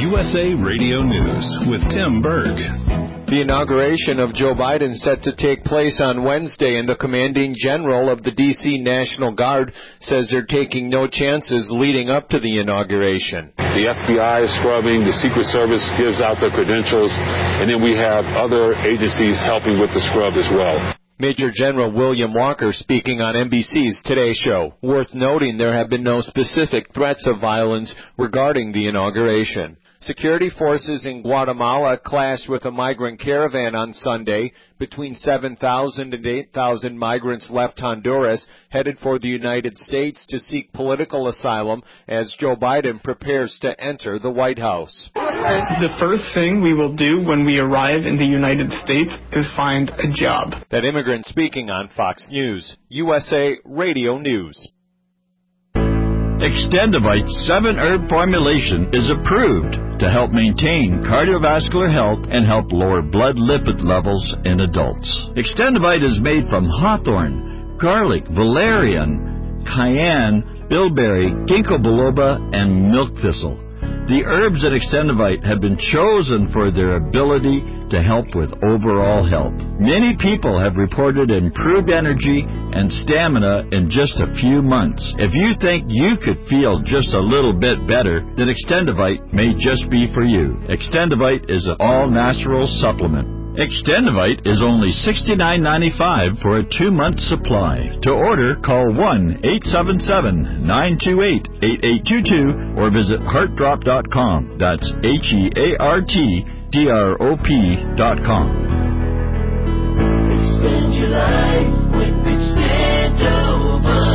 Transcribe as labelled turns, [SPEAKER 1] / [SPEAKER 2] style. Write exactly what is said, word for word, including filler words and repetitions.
[SPEAKER 1] U S A Radio News with Tim Berg.
[SPEAKER 2] The inauguration of Joe Biden set to take place on Wednesday, and the commanding general of the D C National Guard says they're taking no chances leading up to the inauguration.
[SPEAKER 3] The F B I is scrubbing, the Secret Service gives out their credentials, and then we have other agencies helping with the scrub as well.
[SPEAKER 2] Major General William Walker speaking on N B C's Today Show. Worth noting, there have been no specific threats of violence regarding the inauguration. Security forces in Guatemala clashed with a migrant caravan on Sunday. Between seven thousand and eight thousand migrants left Honduras, headed for the United States to seek political asylum as Joe Biden prepares to enter the White House.
[SPEAKER 4] The first thing we will do when we arrive in the United States is find a job.
[SPEAKER 2] That immigrant speaking on Fox News, U S A Radio News.
[SPEAKER 5] Extendivite seven herb formulation is approved to help maintain cardiovascular health and help lower blood lipid levels in adults. Extendivite is made from hawthorn, garlic, valerian, cayenne, bilberry, ginkgo biloba, and milk thistle. The herbs in Extendivite have been chosen for their ability to help with overall health. Many people have reported improved energy and stamina in just a few months. If you think you could feel just a little bit better, then Extendivite may just be for you. Extendivite is an all-natural supplement. Extendivite is only sixty-nine ninety-five for a two-month supply. To order, call one eight seven seven, nine two eight, eight eight two two or visit heart drop dot com. That's H E A R T D R O P dot com.
[SPEAKER 6] Extend your life with Extendovite.